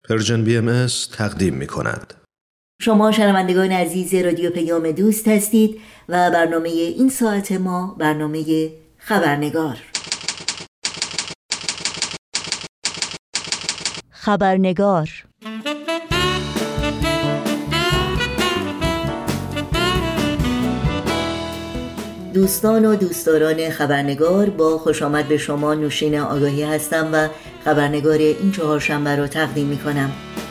پرژن BMS تقدیم می کند. شما شنوندگان عزیز رادیو پیام دوست هستید و برنامه این ساعت ما برنامه خبرنگار. دوستان و دوستداران خبرنگار، با خوش آمد به شما نوشین آگاهی هستم و خبرنگار این چهارشنبه رو تقدیم می کنم.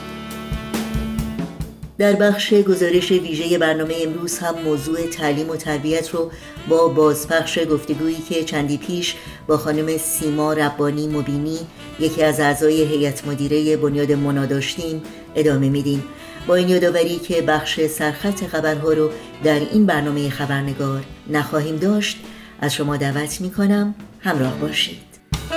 در بخش گزارش ویژه برنامه امروز هم موضوع تعلیم و تربیت رو با بازپخش گفتگویی که چندی پیش با خانم سیما ربانی مبینی، یکی از اعضای هیئت مدیره بنیاد منا داشتیم ادامه میدیم. با این یادآوری که بخش سرخط خبرها رو در این برنامه خبرنگار نخواهیم داشت، از شما دعوت میکنم همراه باشید.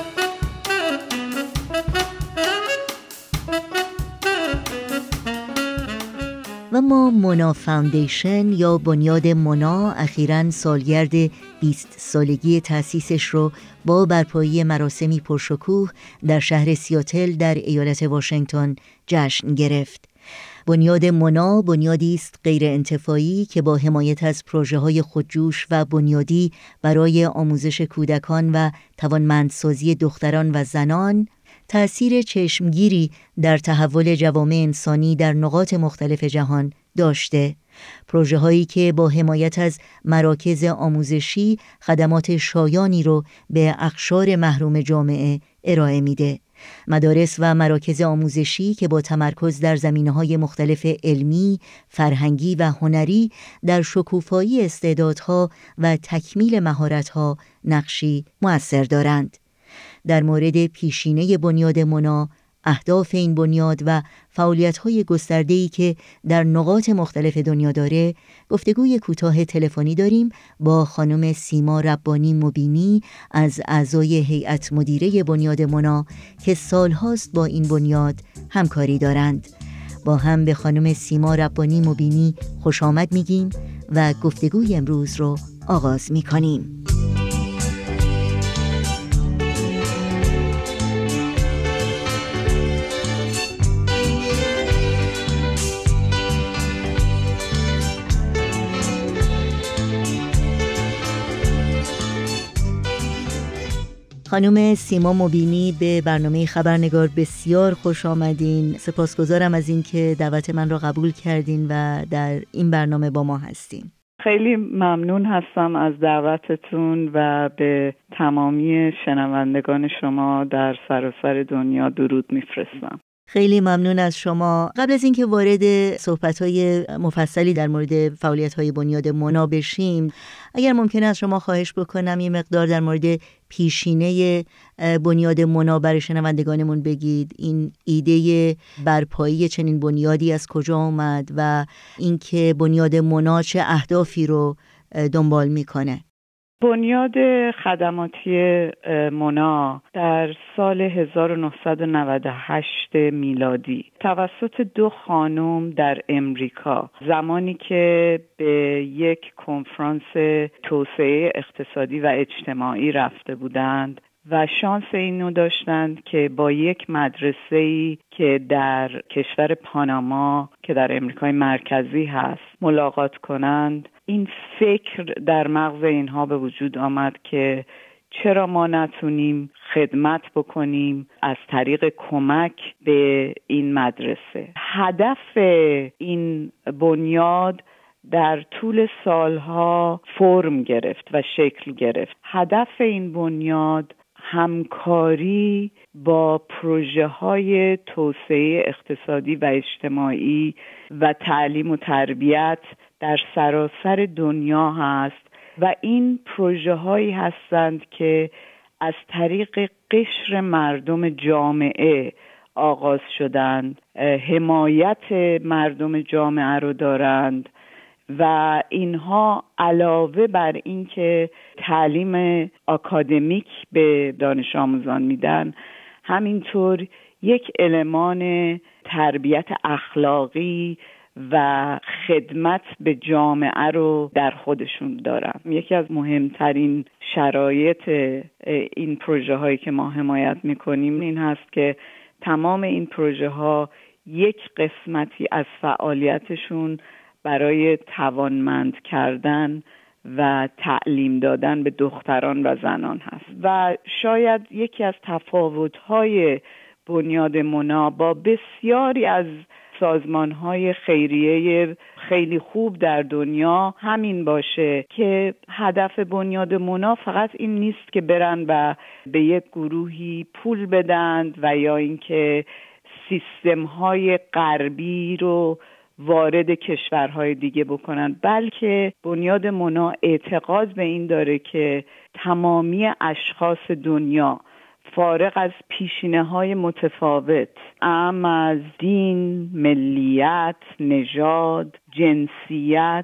و ما منا فاوندیشن یا بنیاد منا اخیراً سالگرد 20 سالگی تأسیسش رو با برپایی مراسمی پرشکوه در شهر سیاتل در ایالت واشنگتن جشن گرفت. بنیاد منا بنیادی است غیر انتفاعی که با حمایت از پروژه‌های خودجوش و بنیادی برای آموزش کودکان و توانمندسازی دختران و زنان تأثیر چشمگیری در تحول جوامع انسانی در نقاط مختلف جهان داشته. پروژه‌هایی که با حمایت از مراکز آموزشی خدمات شایانی رو به اقشار محروم جامعه ارائه میده. مدارس و مراکز آموزشی که با تمرکز در زمینه‌های مختلف علمی، فرهنگی و هنری در شکوفایی استعدادها و تکمیل مهارت‌ها نقشی مؤثر دارند. در مورد پیشینه بنیاد منا، اهداف این بنیاد و فعالیت‌های گسترده‌ای که در نقاط مختلف دنیا داره، گفتگوی کوتاه تلفنی داریم با خانم سیما ربانی مبینی از اعضای هیئت مدیره بنیاد منا که سالهاست با این بنیاد همکاری دارند. با هم به خانم سیما ربانی مبینی خوش آمد میگیم و گفتگوی امروز رو آغاز می‌کنیم. خانم سیما مبینی، به برنامه خبرنگار بسیار خوش آمدین. سپاسگزارم از اینکه دعوت من را قبول کردین و در این برنامه با ما هستین. خیلی ممنون هستم از دعوتتون و به تمامی شنوندگان شما در سراسر دنیا درود میفرستم. خیلی ممنون از شما. قبل از اینکه وارد صحبت‌های مفصلی در مورد فعالیت‌های بنیاد منا بشیم، اگر ممکنه از شما خواهش بکنم یه مقدار در مورد پیشینه بنیاد منا برای شنوندگانمون بگید. این ایده برپایی چنین بنیادی از کجا آمد و اینکه بنیاد منا چه اهدافی رو دنبال میکنه؟ بنیاد خدماتی منا در سال 1998 میلادی توسط 2 خانم در امریکا، زمانی که به یک کنفرانس توسعه اقتصادی و اجتماعی رفته بودند و شانس اینو داشتند که با یک مدرسه‌ای که در کشور پاناما که در امریکای مرکزی هست ملاقات کنند، این فکر در مغز اینها به وجود آمد که چرا ما نتونیم خدمت بکنیم از طریق کمک به این مدرسه. هدف این بنیاد در طول سالها فرم گرفت و شکل گرفت. هدف این بنیاد همکاری با پروژه‌های توسعه اقتصادی و اجتماعی و تعلیم و تربیت در سراسر دنیا هست و این پروژه‌هایی هستند که از طریق قشر مردم جامعه آغاز شدند، حمایت مردم جامعه رو دارند و اینها علاوه بر این که تعلیم آکادمیک به دانش آموزان میدن، همینطور یک المان تربیت اخلاقی و خدمت به جامعه رو در خودشون دارن. یکی از مهمترین شرایط این پروژه هایی که ما حمایت میکنیم این هست که تمام این پروژه ها یک قسمتی از فعالیتشون برای توانمند کردن و تعلیم دادن به دختران و زنان هست و شاید یکی از تفاوت‌های بنیاد مونا با بسیاری از سازمان‌های خیریه خیلی خوب در دنیا همین باشه که هدف بنیاد مونا فقط این نیست که برن و به یک گروهی پول بدند و یا اینکه سیستم‌های غربی رو وارد کشورهای دیگه بکنن، بلکه بنیاد مونا اعتقاد به این داره که تمامی اشخاص دنیا فارغ از پیشینه‌های متفاوت، اعم از دین، ملیت، نژاد، جنسیت،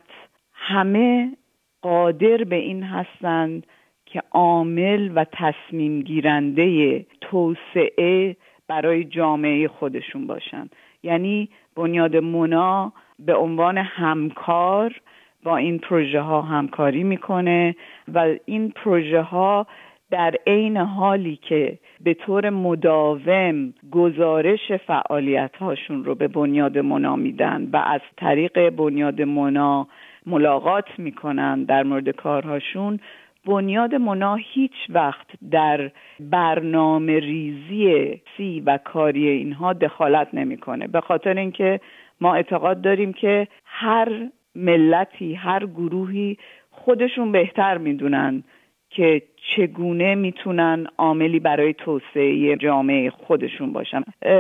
همه قادر به این هستند که عامل و تصمیم گیرنده توسعه برای جامعه خودشون باشن. یعنی بنیاد مونا به عنوان همکار با این پروژه ها همکاری میکنه و این پروژه ها در عین حالی که به طور مداوم گزارش فعالیت هاشون رو به بنیاد مونا میدن و از طریق بنیاد مونا ملاقات میکنن در مورد کارهاشون، بنیاد مونا هیچ وقت در برنامه ریزی و کاری اینها دخالت نمیکنه، به خاطر اینکه ما اعتقاد داریم که هر ملتی، هر گروهی خودشون بهتر میدونن که چگونه میتونن عاملی برای توسعه جامعه خودشون باشن.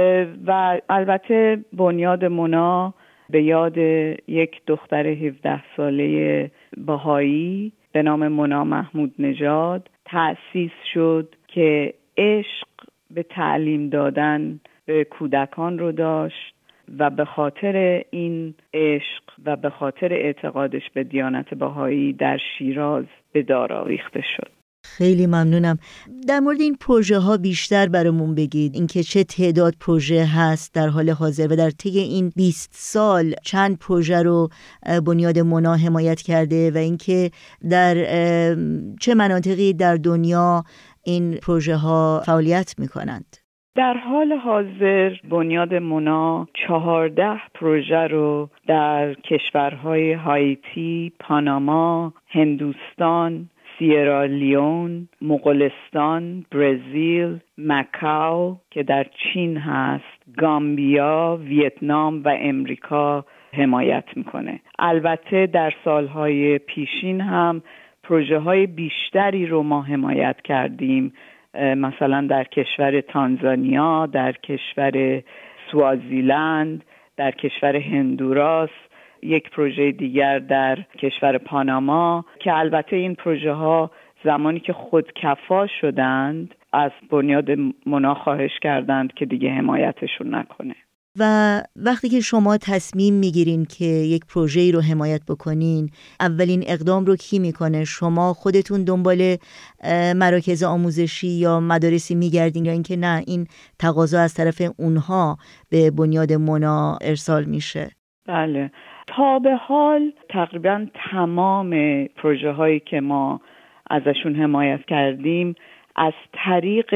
و البته بنیاد مونا به یاد یک دختر 17 ساله بهایی به نام مونا محمود نژاد تأسیس شد که عشق به تعلیم دادن به کودکان رو داشت و به خاطر این عشق و به خاطر اعتقادش به دیانت بهایی در شیراز به دار آویخته شد. خیلی ممنونم. در مورد این پروژه ها بیشتر برامون بگید، اینکه چه تعداد پروژه هست در حال حاضر و در طی این 20 سال چند پروژه رو بنیاد مونا حمایت کرده و اینکه در چه مناطقی در دنیا این پروژه ها فعالیت می‌کنند. در حال حاضر بنیاد مونا 14 پروژه رو در کشورهای هایتی، پاناما، هندوستان، سیرالیون، مغولستان، برزیل، مکاو که در چین هست، گامبیا، ویتنام و امریکا حمایت میکنه. البته در سالهای پیشین هم پروژه های بیشتری رو ما حمایت کردیم، مثلا در کشور تانزانیا، در کشور سوازیلند، در کشور هندوراس، یک پروژه دیگر در کشور پاناما که البته این پروژه ها زمانی که خودکفا شدند از بنیاد مونا خواهش کردند که دیگه حمایتشون نکنه. و وقتی که شما تصمیم میگیرین که یک پروژه‌ای رو حمایت بکنین، اولین اقدام رو کی میکنه؟ شما خودتون دنبال مراکز آموزشی یا مدارسی میگردین یا اینکه نه این تقاضا از طرف اونها به بنیاد مونا ارسال میشه؟ بله، تا به حال تقریبا تمام پروژه هایی که ما ازشون حمایت کردیم از طریق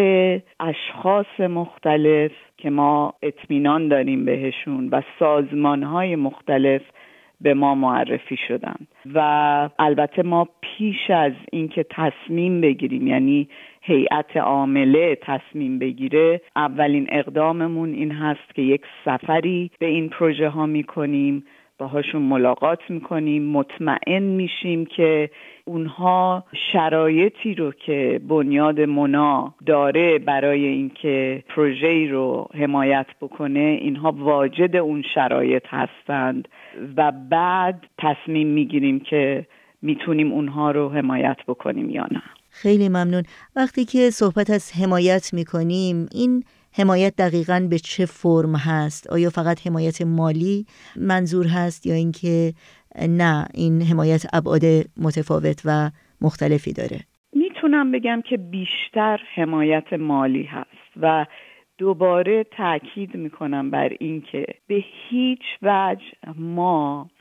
اشخاص مختلف که ما اطمینان داریم بهشون و سازمان‌های مختلف به ما معرفی شدن و البته ما پیش از اینکه تصمیم بگیریم، یعنی هیئت عامله تصمیم بگیره، اولین اقداممون این هست که یک سفری به این پروژه ها میکنیم، باهاشون ملاقات میکنیم، مطمئن میشیم که اونها شرایطی رو که بنیاد مونا داره برای اینکه پروژه‌ای رو حمایت بکنه اینها واجد اون شرایط هستند و بعد تصمیم میگیریم که میتونیم اونها رو حمایت بکنیم یا نه. خیلی ممنون. وقتی که صحبت از حمایت میکنیم، این حمایت دقیقاً به چه فرم هست؟ آیا فقط حمایت مالی منظور هست یا اینکه نه این حمایت ابعاد متفاوت و مختلفی داره؟ میتونم بگم که بیشتر حمایت مالی هست و دوباره تاکید میکنم بر این که به هیچ وجه ما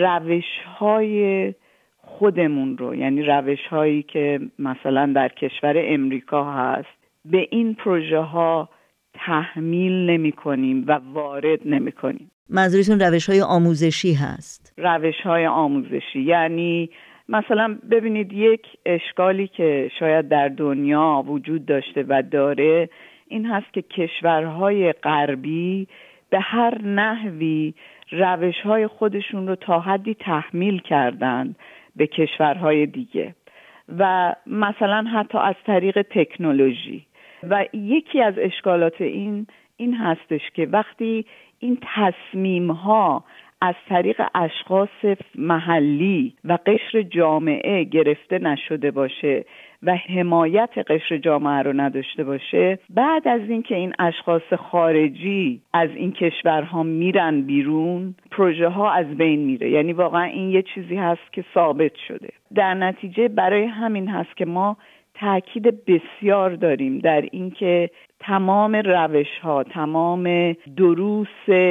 روش‌های خودمون رو، یعنی روش‌هایی که مثلا در کشور امریکا هست، به این پروژه ها تحمیل نمی کنیم و وارد نمی کنیم. منظورتون روش‌های آموزشی هست؟ روش‌های آموزشی، یعنی مثلا ببینید یک اشکالی که شاید در دنیا وجود داشته و داره این هست که کشورهای غربی به هر نحوی روش‌های خودشون رو تا حدی تحمیل کردن به کشورهای دیگه و مثلا حتی از طریق تکنولوژی. و یکی از اشکالات این هستش که وقتی این تصمیم‌ها از طریق اشخاص محلی و قشر جامعه گرفته نشده باشه و حمایت قشر جامعه رو نداشته باشه، بعد از اینکه این اشخاص خارجی از این کشورها میرن بیرون، پروژه ها از بین میره. یعنی واقعا این یه چیزی هست که ثابت شده. در نتیجه برای همین هست که ما تأکید بسیار داریم در اینکه تمام روش‌ها، تمام دروس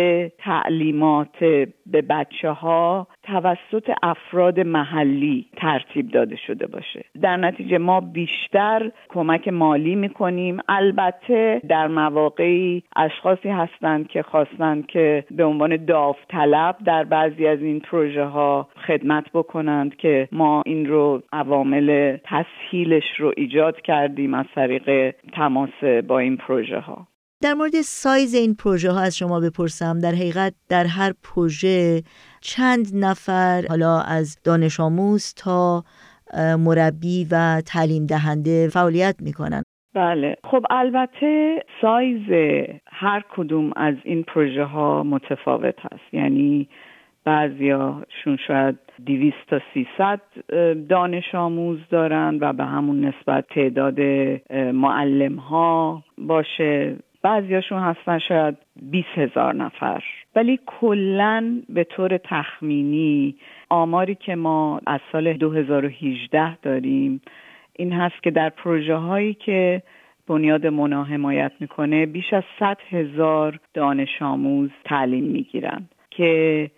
تعلیمات به بچه‌ها توسط افراد محلی ترتیب داده شده باشه. در نتیجه ما بیشتر کمک مالی می‌کنیم. البته در مواقعی اشخاصی هستند که خواستند که به عنوان داوطلب در بعضی از این پروژه‌ها خدمت بکنند که ما این رو عوامل تسهیلش رو ایجاد کردیم از طریق تماس با این پروژه ها. در مورد سایز این پروژه ها از شما بپرسم، در حقیقت در هر پروژه چند نفر، حالا از دانش آموز تا مربی و تعلیم دهنده فعالیت میکنن؟ بله، خب البته سایز هر کدوم از این پروژه ها متفاوت هست. یعنی بعضیاشون شاید 200 تا 300 دانش آموز دارن و به همون نسبت تعداد معلم ها باشه. بعضیاشون هستن شاید 20,000 نفر. ولی کلاً به طور تخمینی آماری که ما از سال 2018 داریم این هست که در پروژه هایی که بنیاد مونا حمایت میکنه بیش از 100,000 دانش آموز تعلیم میگیرن که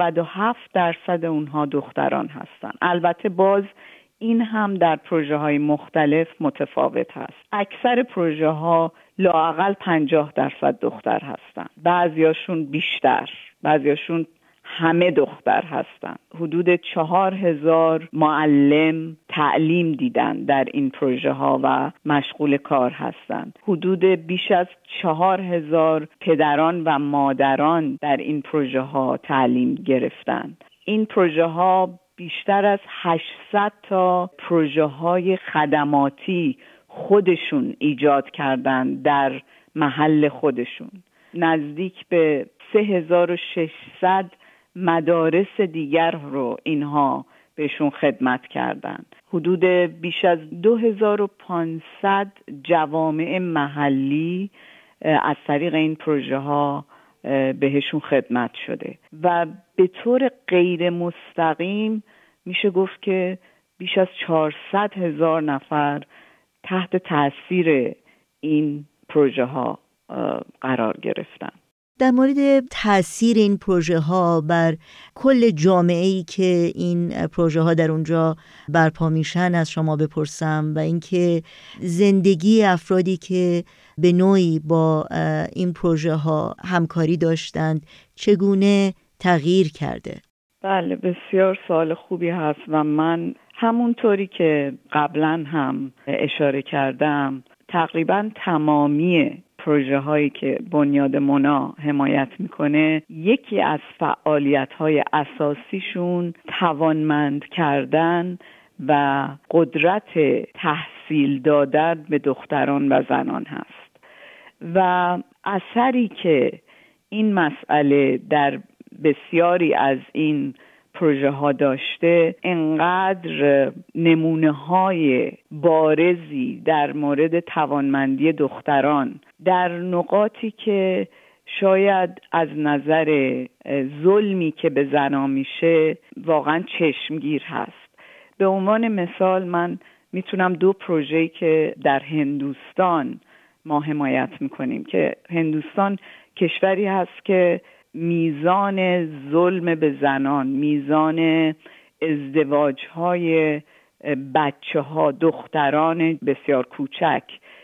97% اونها دختران هستن. البته باز این هم در پروژه های مختلف متفاوت هست. اکثر پروژه ها لااقل 50% دختر هستن، بعضیاشون بیشتر، بعضیاشون همه دختر هستن. حدود 4,000 معلم تعلیم دیدن در این پروژه ها و مشغول کار هستند. حدود بیش از 4,000 پدران و مادران در این پروژه ها تعلیم گرفتن. این پروژه ها بیشتر از 800 تا پروژه های خدماتی خودشون ایجاد کردن در محل خودشون. نزدیک به 3,600 مدارس دیگر رو اینها بهشون خدمت کردن. حدود بیش از 2,500 جوامع محلی از طریق این پروژه ها بهشون خدمت شده و به طور غیر مستقیم میشه گفت که بیش از 400,000 نفر تحت تاثیر این پروژه ها قرار گرفتن. در مورد تأثیر این پروژه ها بر کل جامعه‌ای که این پروژه ها در اونجا برپا میشن از شما بپرسم و اینکه زندگی افرادی که به نوعی با این پروژه ها همکاری داشتند چگونه تغییر کرده؟ بله، بسیار سوال خوبی هست و من همونطوری که قبلا هم اشاره کردم تقریبا تمامی پروژه هایی که بنیاد مونا حمایت میکنه یکی از فعالیت های اساسیشون توانمند کردن و قدرت تحصیل دادن به دختران و زنان هست و اثری که این مسئله در بسیاری از این پروژه ها داشته انقدر نمونه های بارزی در مورد توانمندی دختران در نقاطی که شاید از نظر ظلمی که به زنان میشه واقعا چشمگیر هست. به عنوان مثال من میتونم 2 پروژه‌ای که در هندوستان ما حمایت میکنیم که هندوستان کشوری هست که میزان ظلم به زنان، میزان ازدواج‌های بچه‌ها، دختران بسیار کوچک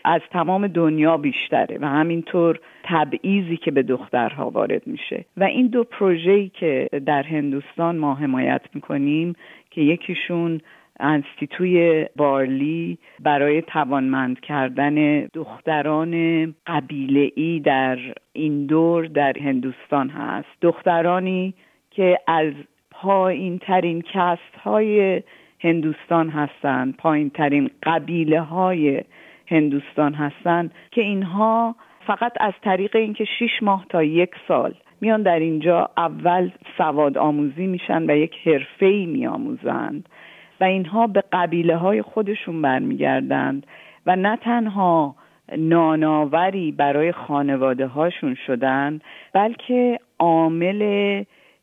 از تمام دنیا بیشتره و همینطور تبعیضی که به دخترها وارد میشه. و این دو پروژه‌ای که در هندوستان ما حمایت میکنیم که یکیشون انستیتوی بارلی برای توانمند کردن دختران قبیله‌ای در ایندور در هندوستان هست، دخترانی که از پایین ترین کست های هندوستان هستند، پایین ترین قبیله های هندوستان هستند که اینها فقط از طریق اینکه 6 ماه تا 1 سال میان در اینجا اول سواد آموزی میشن و یک حرفه‌ای میآموزند و اینها به قبیله های خودشون برمیگردند و نه تنها نانآوری برای خانواده هاشون شدن، بلکه عامل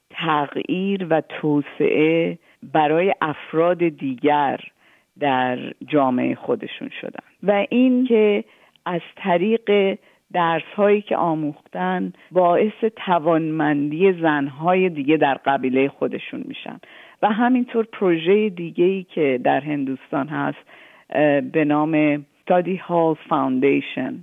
تغییر و توسعه برای افراد دیگر در جامعه خودشون شدن. و این که از طریق درس هایی که آموختن باعث توانمندی زنهای دیگه در قبیله خودشون میشن. و همینطور پروژه دیگه‌ای که در هندوستان هست به نام Study Hall Foundation،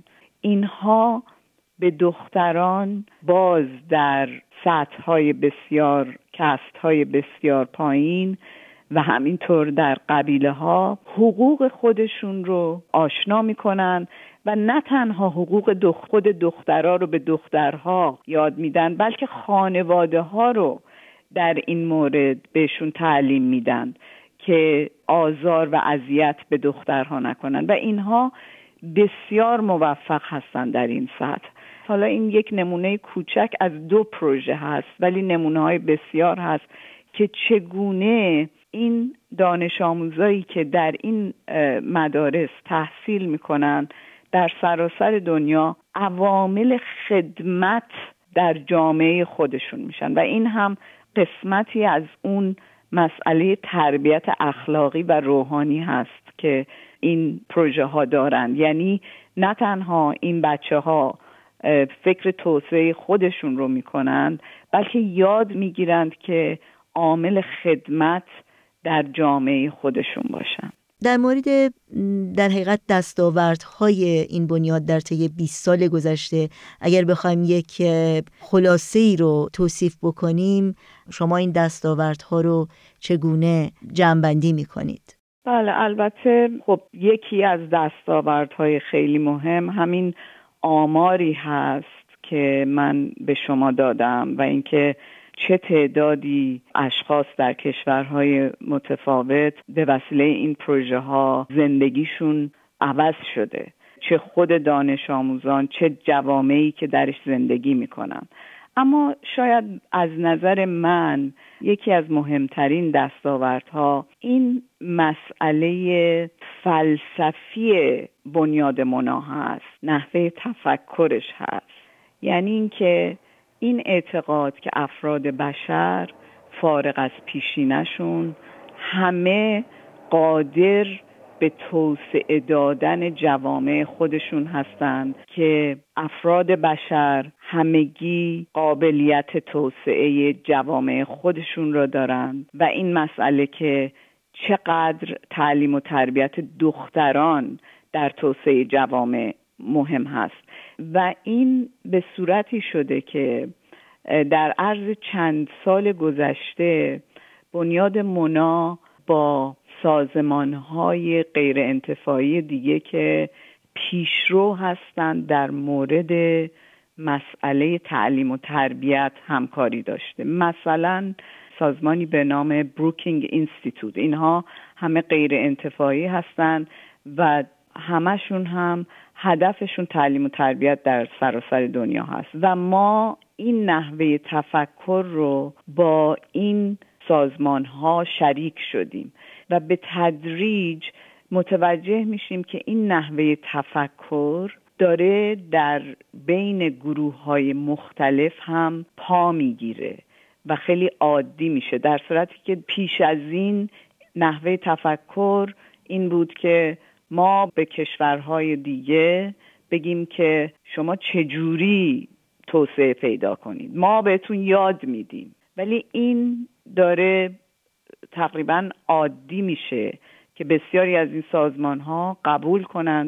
اینها به دختران باز در سطح‌های بسیار کست‌های بسیار پایین و همینطور در قبیله‌ها حقوق خودشون رو آشنا می‌کنن و نه تنها حقوق خود دخترها رو به دخترها یاد میدن، بلکه خانواده‌ها رو در این مورد بهشون تعلیم میدن که آزار و اذیت به دخترها نکنن و اینها بسیار موفق هستن در این سطح. حالا این یک نمونه کوچک از 2 پروژه هست، ولی نمونه‌های بسیار هست که چگونه این دانش آموزایی که در این مدارس تحصیل میکنن در سراسر دنیا عوامل خدمت در جامعه خودشون میشن و این هم قسمتی از اون مسئله تربیت اخلاقی و روحانی هست که این پروژه ها دارند. یعنی نه تنها این بچه ها فکر توسعه خودشون رو میکنند، بلکه یاد میگیرند که عامل خدمت در جامعه خودشون باشن. در مورد در حقیقت دستاوردهای این بنیاد در طی 20 سال گذشته اگر بخوایم یک خلاصه‌ای رو توصیف بکنیم، شما این دستاوردها رو چگونه جمع‌بندی می‌کنید؟ بله، البته خب یکی از دستاوردهای خیلی مهم همین آماری هست که من به شما دادم و اینکه چه تعدادی اشخاص در کشورهای متفاوت به وسیله این پروژه ها زندگیشون عوض شده، چه خود دانش آموزان چه جوامعی که درش زندگی میکنن. اما شاید از نظر من یکی از مهمترین دستاوردها این مسئله فلسفی بنیاد منا هست، نحوه تفکرش هست. یعنی اینکه این اعتقاد که افراد بشر فارغ از پیشینشون همه قادر به توسعه دادن جوامع خودشون هستند، که افراد بشر همگی قابلیت توسعه جوامع خودشون را دارند و این مسئله که چقدر تعلیم و تربیت دختران در توسعه جوامع مهم هست و این به صورتی شده که در عرض چند سال گذشته بنیاد منا با سازمان‌های غیر انتفاعی دیگه که پیشرو هستند در مورد مسئله تعلیم و تربیت همکاری داشته. مثلا سازمانی به نام بروکینگ اینستیتوت، اینها همه غیر انتفاعی هستند و همشون هم هدفشون تعلیم و تربیت در سراسر دنیا هست و ما این نحوه تفکر رو با این سازمان ها شریک شدیم و به تدریج متوجه میشیم که این نحوه تفکر داره در بین گروه های مختلف هم پا میگیره و خیلی عادی میشه، در صورتی که پیش از این نحوه تفکر این بود که ما به کشورهای دیگه بگیم که شما چجوری توسعه پیدا کنید، ما بهتون یاد میدیم، ولی این داره تقریبا عادی میشه که بسیاری از این سازمان ها قبول کنند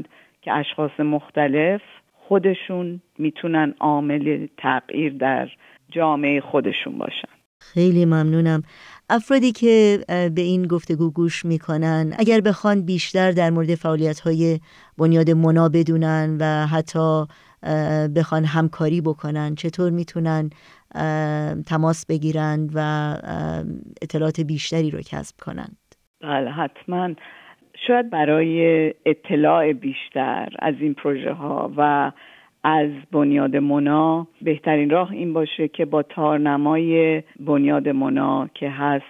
که اشخاص مختلف خودشون میتونن عامل تغییر در جامعه خودشون باشن. خیلی ممنونم. افرادی که به این گفتگو گوش میکنن اگر بخوان بیشتر در مورد فعالیت‌های بنیاد مونا بدونن و حتی بخوان همکاری بکنن، چطور میتونن تماس بگیرند و اطلاعات بیشتری رو کسب کنند؟ بله حتما. شاید برای اطلاع بیشتر از این پروژه ها و از بنیاد مونا بهترین راه این باشه که با تارنمای بنیاد مونا که هست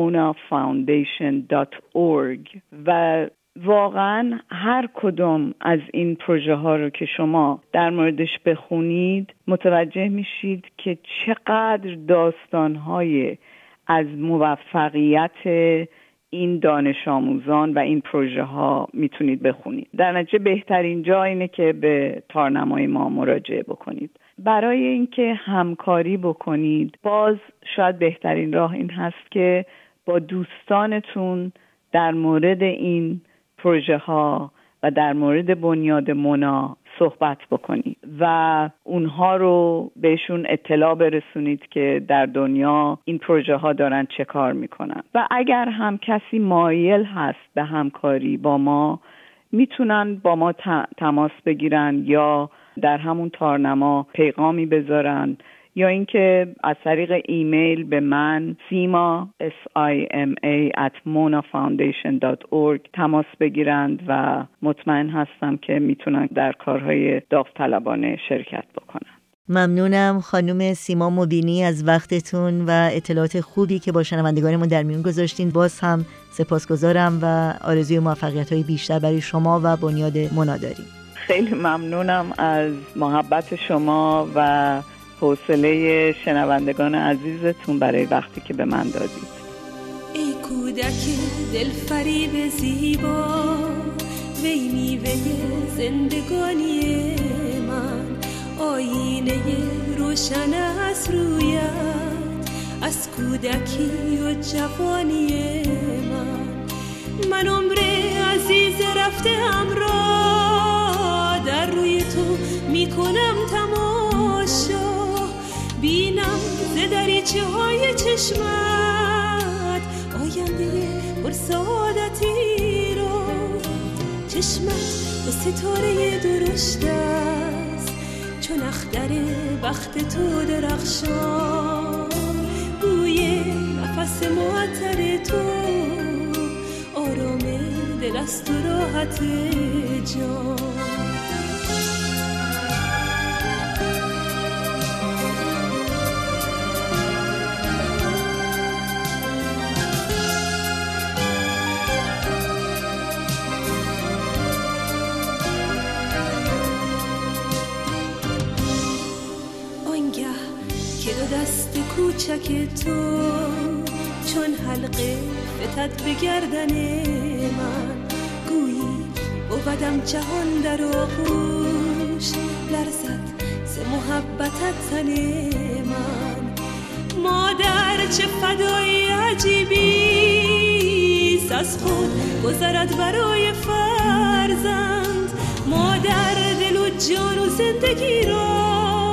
monafoundation.org و واقعا هر کدوم از این پروژه ها رو که شما در موردش بخونید متوجه میشید که چقدر داستانهای از موفقیت این دانش آموزان و این پروژه ها میتونید بخونید. در نتیجه بهترین جا اینه که به تارنمای ما مراجعه بکنید. برای اینکه همکاری بکنید باز شاید بهترین راه این هست که با دوستانتون در مورد این پروژه ها و در مورد بنیاد مونا صحبت بکنید و اونها رو بهشون اطلاع برسونید که در دنیا این پروژه ها دارن چه کار میکنن و اگر هم کسی مایل هست به همکاری با ما میتونن با ما تماس بگیرن یا در همون تارنما پیغامی بذارن یا اینکه از طریق ایمیل به من sima@monafoundation.org تماس بگیرند و مطمئن هستم که میتونن در کارهای داوطلبانه شرکت بکنن. ممنونم خانم سیما مبینی از وقتتون و اطلاعات خوبی که با شنوندگان ما در میون گذاشتین. باز هم سپاسگزارم و آرزوی موفقیت‌های بیشتر برای شما و بنیاد مونا داریم. خیلی ممنونم از محبت شما و حوصله شنوندگان عزیزتون برای وقتی که به من دادید. ای کودک دلفریب زیبا وی میوه زندگانی من، آینه روشن از رویت از کودکی و جوانی من عمر عزیز رفته همراه در روی تو میکنم تماشا، بینم ز دریچه های چشمت آینده پر سعادتی رو، چشمت با ستاره درشت است چون اختر بخت تو درخشان، بوی نفس معطر تو آرام دل است و راحت جان. دست کوچک تو چون حلقه فتد به گردن من، گویی بودم جهان در آغوش لرزد ز محبتت تن من، مادر چه فدایی عجیبی از خود گذرد برای فرزند، مادر دل و جان و زندگی را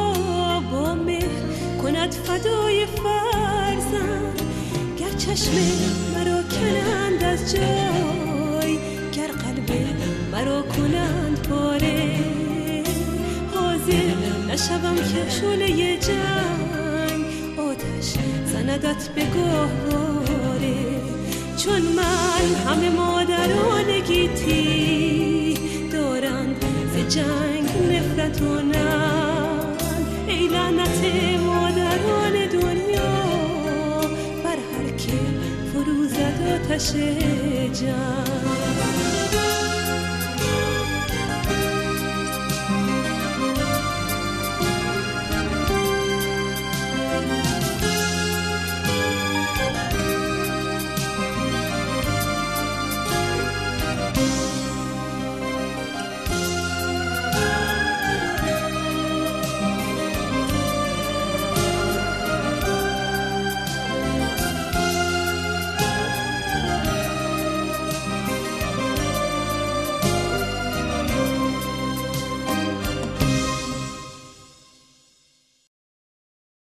کند فدای فرزند، گر چشم مرا کنند از جای گر قلب مرا کنند پاره، حاضر نشوم که شعله جنگ آتش زندت به گهواره، چون من همه مادران گیتی دارند ز جنگ نفرت و ننگ، ای لعنت مادران دنیا بر هر که فرو زد آتش جنگ.